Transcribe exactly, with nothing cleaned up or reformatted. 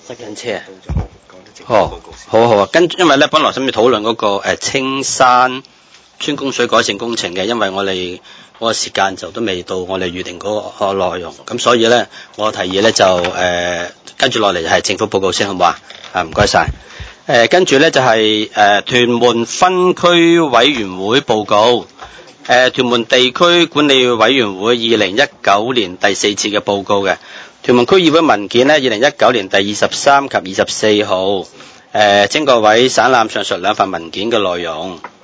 塞緊車啊！哦，好好啊，跟因為咧本來想要討論嗰個誒、呃、青山村供水改善工程嘅，因為我哋嗰個時間就都未到我哋預定嗰個內容，咁所以咧我提議咧就誒、呃、跟住落嚟就係政府報告先好唔好啊？啊唔該晒。誒跟住咧就係、是、誒、呃、屯門分區委員會報告，誒、呃、屯門地區管理委員會二零一九年第四次嘅報告嘅。屯門區議會文件呢，二零一九年第二十三及二十四號，誒、呃，經過委省覽上述兩份文件嘅內容。